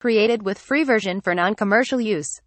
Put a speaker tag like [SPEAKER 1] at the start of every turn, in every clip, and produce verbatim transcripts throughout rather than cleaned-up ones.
[SPEAKER 1] Created with free version for non-commercial use.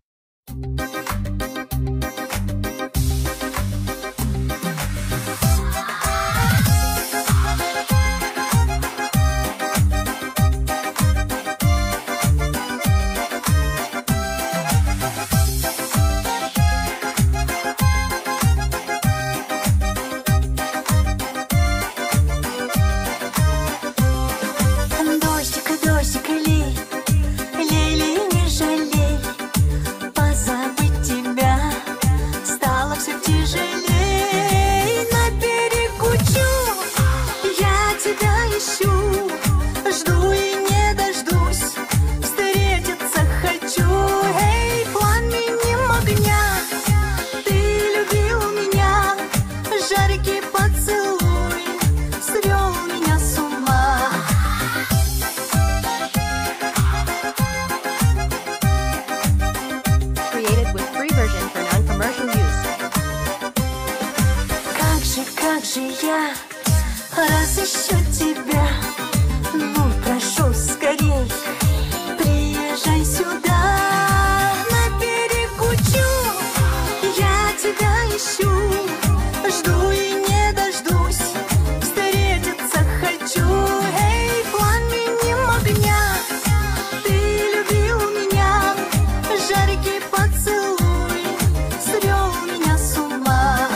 [SPEAKER 2] Как же я разыщу тебя? Ну, прошу, скорей, приезжай сюда. На берегу Чу я тебя ищу, жду и не дождусь, встретиться хочу. Эй, пламенем огня, ты любил меня, жаркий поцелуй свел меня с ума.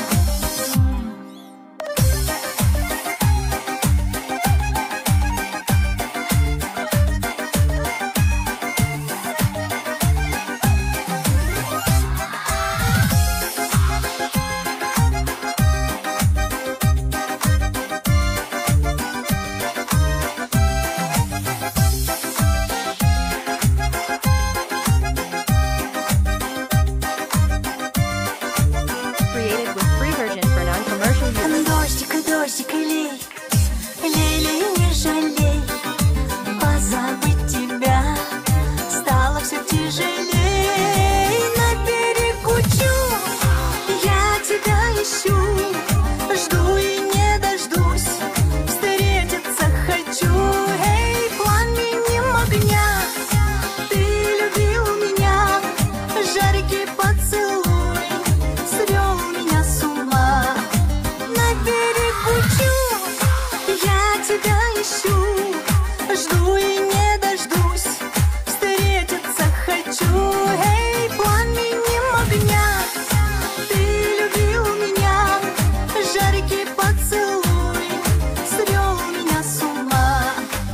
[SPEAKER 1] Created with free version for non-commercial use.
[SPEAKER 2] Дождик, дождик, лей, лей, лей, не жалей. Позабыть тебя стало все тяжелей. На берегу Чу я тебя ищу, жду и не дождусь, встретиться хочу. Эй, пламенем огня, ты любил меня, жаркий поцелуй свел меня с ума. На берегу Чу я тебя ищу, жду и не дождусь, встретиться хочу. Эй, пламенем огня, ты любил меня, жаркий поцелуй свел меня с ума.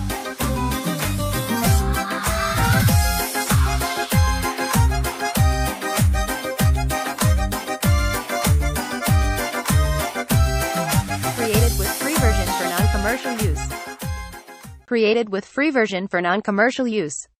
[SPEAKER 1] Created with free version for non-commercial use. Created with free version for non-commercial use.